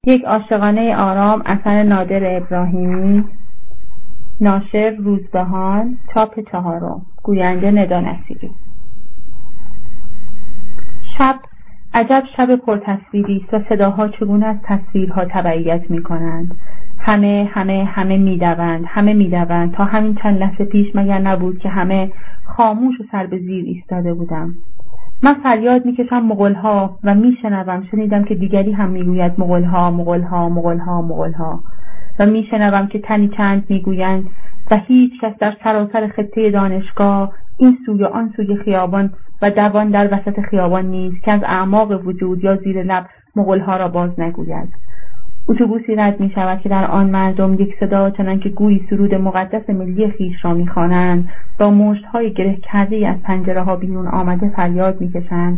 یک عاشقانه آرام، اثر نادر ابراهیمی، ناشر روزبهان، چاپ 4، گوینده ندا نصیری. شب، عجب شب پرتصویری است و صداها چگونه از تصویرها تبعیت می کنند. همه میدوند تا همین چند لحظه پیش مگر نبود که همه خاموش و سر به زیر ایستاده بودم. من فریاد میکشم مغول‌ها و شنیدم که دیگری هم میگوید مغول‌ها و میشنوم که تنی چند میگویند و هیچ کس در سراسر خطه دانشگاه این سوی و آن سوی خیابان و دوان در وسط خیابان نیست که از اعماق وجود یا زیر لب مغول‌ها را باز نگوید. اتوبوسی رد می شود که در آن مردم یک صدا چنان که گویی سرود مقدس ملی خویش را می خوانند با مشت‌های گره کرده از پنجره‌ها بیرون آمده فریاد می کشند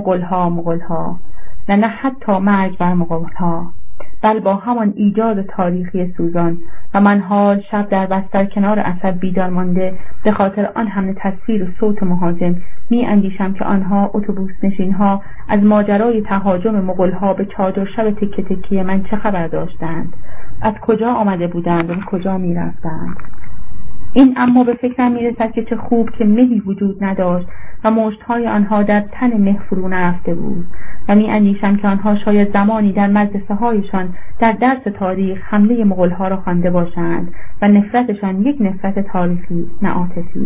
مغول‌ها نه حتی مرگ بر مغول‌ها، بل با همان ایجاد تاریخی سوزان. و من حال شب در بستر کنار اثر بیدار مانده به خاطر آن همه تصویر و صوت مهاجم می اندیشم که آنها اتوبوس نشین‌ها از ماجرای تهاجم مغول‌ها به چادر شب تکه تکه من چه خبر داشتند، از کجا آمده بودند و به کجا می رفتند. این اما به فکرم می رسد که چه خوب که مهی وجود نداشت و مشت‌های آنها در تن مه فرو نرفته بود و می اندیشم که آنها شاید زمانی در مدرسه هایشان در درس تاریخ حمله مغول‌ها را خوانده باشند و نفرتشان یک نفرت تاریخی نه عاطفی.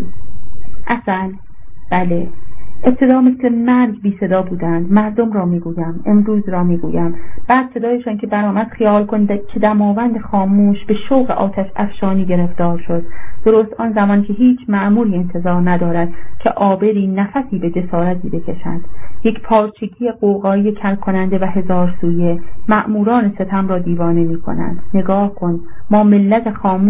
اصل بله، ابتدا مثل مرگ بی صدا بودند. مردم را میگویم، امروز را میگویم. بعد صدایشان که برآمد خیال کن که دماوند خاموش به شوق آتش افشانی گرفتار شد، درست آن زمان که هیچ مأموری انتظار ندارد که عابری نفسی به جسارتی بکشد. یک پارچگی قوقایی کل کننده و هزار سویه مأموران ستم را دیوانه می کنند. نگاه کن، ما ملت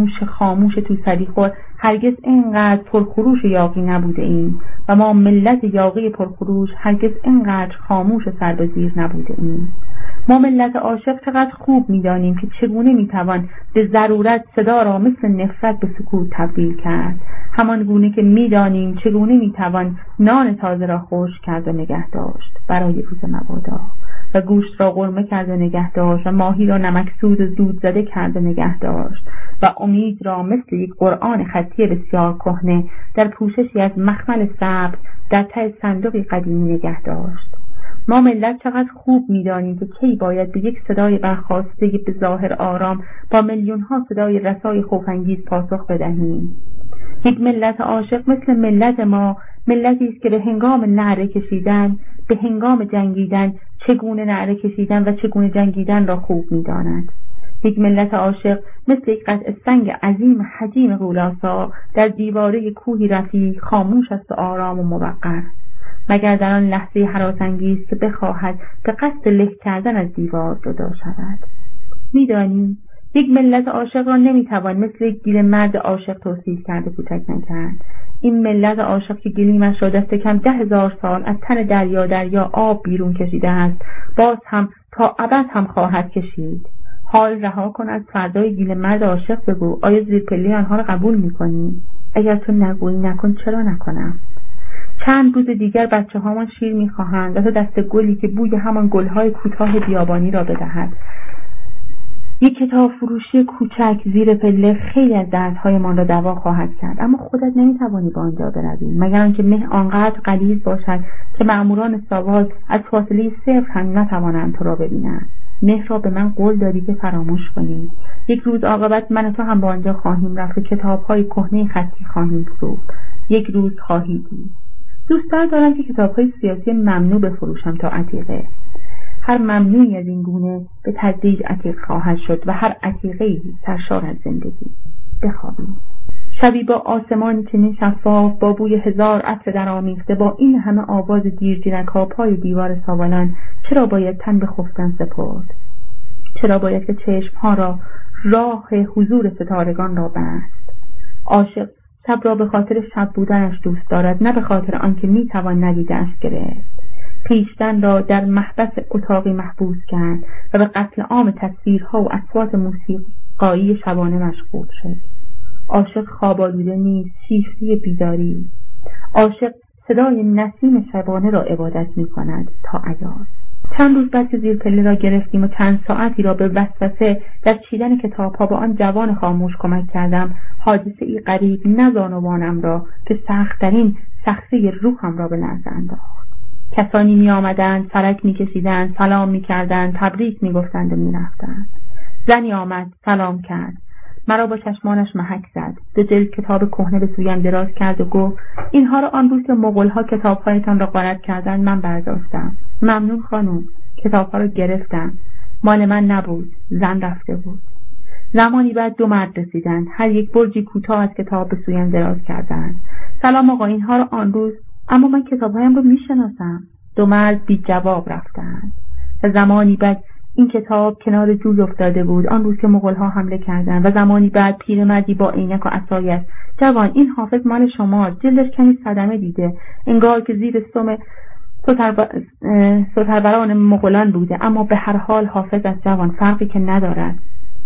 خاموش تو سریخور هرگز اینقدر پرخروش یاغی نبوده ایم و ما ملت یاغی پرخروش هرگز اینقدر خاموش و سر به زیر نبوده ایم. ما ملت عاشق چقدر خوب می‌دانیم که چگونه می‌توان به ضرورت صدا را مثل نفرت به سکوت تبدیل کرد، همان گونه که می‌دانیم چگونه می‌توان نان تازه را خشک کرد و نگه داشت برای روز مبادا و گوشت را قرمه کرد و نگه داشت و ماهی را نمکسود و زود زده کرد و نگه داشت و امید را مثل یک قرآن خطی بسیار کهنه در پوششی از مخمل سبز در ته صندوقی قدیمی نگه داشت. ما ملت چقدر خوب می‌دانیم که کی باید به یک صدای برخاسته به ظاهر آرام با میلیون‌ها صدای رسای خوف‌انگیز پاسخ بدهیم. یک ملت عاشق مثل ملت ما، ملتی است که به هنگام نعره کشیدن، به هنگام جنگیدن چگونه نعره کشیدن و چگونه جنگیدن را خوب می‌داند. یک ملت عاشق مثل یک قطع سنگ عظیم حجیم غولاسا در دیواره کوهی رفیع خاموش است و آرام و موقر، مگر در آن لحظه هراس‌انگیز که بخواهد به قصد له کردن از دیوار جدا شود. می‌دانی یک ملت عاشق را نمی‌توان مثل یک گیل مرد عاشق توصیف کرده کوچک نکرد. این ملت عاشق که گلیمش را دست کم 10,000 سال از تن دریا آب بیرون کشیده است، باز هم تا ابد هم خواهد کشید. حال رها کن از فردای گیل مرد عاشق بگو، آیا زیر پله آنها را قبول می‌کنی؟ اگر تو نگویی نکن، چرا نکنم؟ چند روز دیگر بچه‌هامان شیر می‌خواهند و تو دست گلی که بوی همان گل‌های کوتاه بیابانی را بدهد. یک کتاب فروشی کوچک زیر پله خیلی از دردهایمان را دوا خواهد کرد، اما خودت نمی‌توانی به آنجا بروی مگر آنکه مه آنقدر غلیظ باشد که مأموران ساواک از فاصله 0 هم نتوانند تو را ببینند. مه را به من قول دادی که فراموش کنی. یک روز عاقبت من و تو هم به آنجا خواهیم رفت و کتاب‌های کهنه خطی خواهیم فروخت. یک روز خواهی دید. دوست دارم که کتاب‌های سیاسی ممنوع بفروشم تا عتیقه. هر ممنوعی از این گونه به تدریج عتیق خواهد شد و هر عتیقه‌ای سرشار از زندگی. بخوابیم. شبی با آسمانی چنین شفاف، با بوی 1000 عطر درآمیخته، با این همه آواز جیرجیرک‌ها پای دیوار ساوالان، چرا باید تن به خفتن سپرد؟ چرا باید که چشم‌ها را راه حضور ستارگان را بست؟ عاشق شب را به خاطر شب بودنش دوست دارد، نه به خاطر آنکه میتوان ندیده‌اش گرفت. خویشتن را در محبس اتاقی محبوس کرد و به قتل عام تصویرها و اصوات موسیقایی شبانه مشغول شد. عاشق خواب آلوده نیست، شیفته بیداری. عاشق صدای نسیم شبانه را عبادت می کند تا عیاز. چند روز بعد که زیر پله را گرفتیم و چند ساعتی را به وسوسه در چیدن کتاب‌ها به آن جوان خاموش کمک کردم، حادثه ای غریب نزانوانم را که سخت‌ترین سختی روحم را به لرزه انداخت. کسانی می آمدند، سرک می کشیدند، سلام می کردند، تبریک می گفتند و می رفتند. زنی آمد، سلام کرد. مرا با چشمانش محک زد. 2 جلد کتاب کهنه به سویم دراز کرد و گفت اینها را آن روز که مغول‌ها کتاب‌هایتان را غارت کردند من برداشتم. ممنون خانم. کتاب‌ها را گرفتم. مال من نبود. زن رفته بود. زمانی بعد 2 مرد رسیدند. هر یک برجی کوتاه از کتاب به سویم دراز کردند. سلام آقا، اینها را آن روز، اما من کتاب‌هایم را می‌شناسم. 2 مرد بی جواب رفتند. و زمانی بعد این کتاب کنار جوی افتاده بود آن روز که مغول‌ها حمله کردند. و زمانی بعد پیرمردی با عینک و عصایش، جوان این حافظ مال شماست، جلدش کمی صدمه دیده، انگار که زیر سم ستروران مغولان بوده، اما به هر حال حافظ از جوان فرقی که ندارد.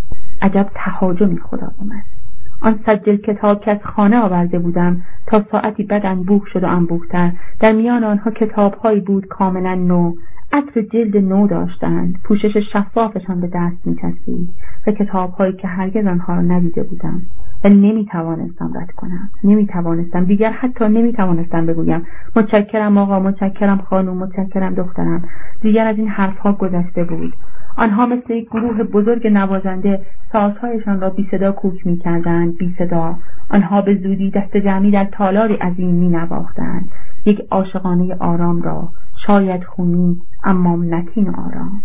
عجب تهاجمی خدای من. آن 100 جلد کتاب که از خانه آورده بودم تا ساعتی بعد انبوه شد و انبوه‌تر. در میان آنها کتاب‌هایی بود کاملا نو، عطر جلد نو داشتند، پوشش شفافشان به دست می‌چسبید و کتاب‌هایی که هرگز آنها را ندیده بودم و نمی‌توانستم رد کنم. نمی‌توانستم دیگر، حتی نمی‌توانستم بگویم متشکرم آقا، متشکرم خانم، متشکرم دخترم. دیگر از این حرف‌ها گذشته بود. آنها مثل یک گروه بزرگ نوازنده سازهایشان را بی صدا کوک می‌کردند، بی صدا. آنها به زودی دست جمعی در تالاری عظیم می‌نواختند، یک عاشقانه آرام را، شاید خونی اما متین آرام.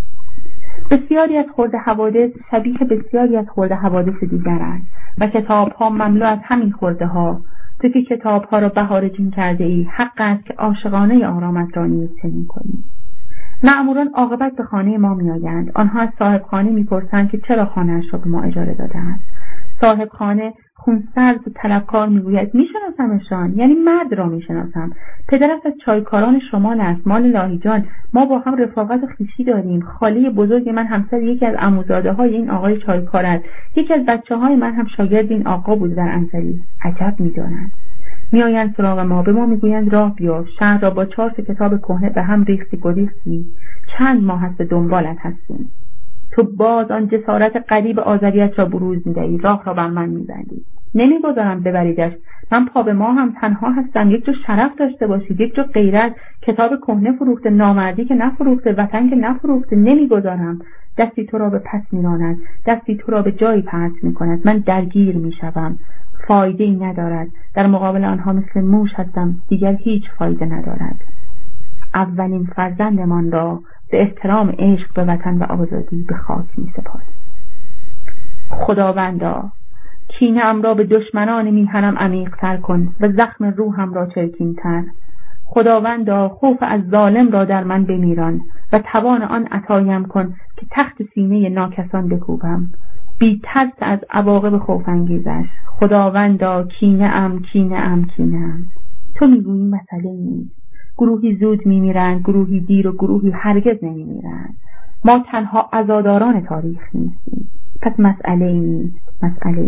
بسیاری از خرده حوادث شبیه بسیاری از خرده حوادث دیگرند و کتاب‌ها مملو از همین خرده‌ها. تو که کتاب‌ها را بهار جین کرده ای، حق است که عاشقانه آرامت را نیز چنین کنی. مأموران عاقبت به خانه ما می‌آیند. آنها از صاحب خانه می‌پرسند که چرا خانه‌اش را به ما اجاره داده‌اند. صاحب خانه خونسرد و طلبکار میگوید میشناسمشان، یعنی مرد را میشناسم. پدرش از چایکاران شمال است. مال لاهیجان. ما با هم رفاقت و خویشی داریم. خاله بزرگ من همسر یکی از عموزاده‌های این آقای چایکار است. یکی از بچه‌های من هم شاگرد این آقا بود در انزلی. عجب می‌دانند. میآیند سراغ ما، به ما میگویند راه بیار، شهر را با 4 کتاب کهنه به هم ریختی گریختی. چند ماه است به دنبالت هستیم. تو باز آن جسارت غریب آذریت را بروز می‌دهی، راه را بر من می‌بندی. نمیگذارم ببریدش. من پا به ما هم تنها هستم. یک جو شرف داشته باشید، یک جو غیرت. کتاب کهنه فروخته، نامردی که نفروخته، وطن که نفروخته. نمیگذارم. دستی تو را به پس می‌راند، دستی تو را به جایی پرت می‌کند. من درگیر می‌شوم. فایده ای ندارد. در مقابل آنها مثل موش هستم، دیگر هیچ فایده ندارد. اولین فرزندمان را به احترام عشق به وطن و آزادی به خاک می‌سپاریم. خداوندا، کینه ام را به دشمنان میهنم عمیق‌تر کن و زخم روحم را چرکین‌تر. خداوندا، خوف از ظالم را در من بمیران و توان آن عطایم کن که تخت سینه ناکسان بکوبم، بی ترس از عواقب خوف‌انگیزش. خداوندا، کینه ام. تو میگویی مسئله نیست. گروهی زود میمیرند، گروهی دیر و گروهی هرگز نمیمیرند. ما تنها عزاداران تاریخ نیستیم. پس مسئله نیست.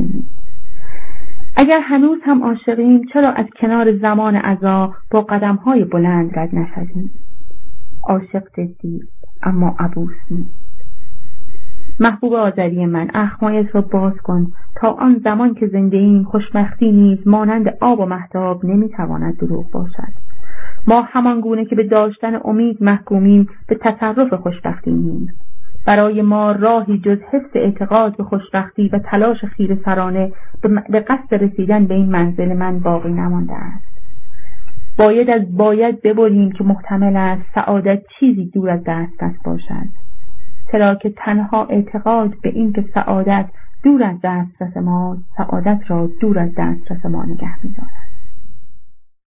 اگر هنوز هم عاشقیم، چرا از کنار زمان عزا با قدم‌های بلند رد نشویم؟ عاشق جدی اما عبوس نیست. محبوب آذری من، اخمایت را باز کن تا آن زمان که زنده ایم خوشبختی نیز مانند آب و مهتاب نمیتواند دروغ باشد. ما همان گونه که به داشتن امید محکومیم به تصرف خوشبختی نیست. برای ما راهی جز حس اعتقاد به خوشبختی و تلاش خیره سرانه به قصد رسیدن به این منزل من باقی نمانده است. باید ببریم که محتمل است سعادت چیزی دور از دسترس باشد، چرا که تنها اعتقاد به این که سعادت دور از دسترس ما، سعادت را دور از دسترس ما نگه می‌دارد.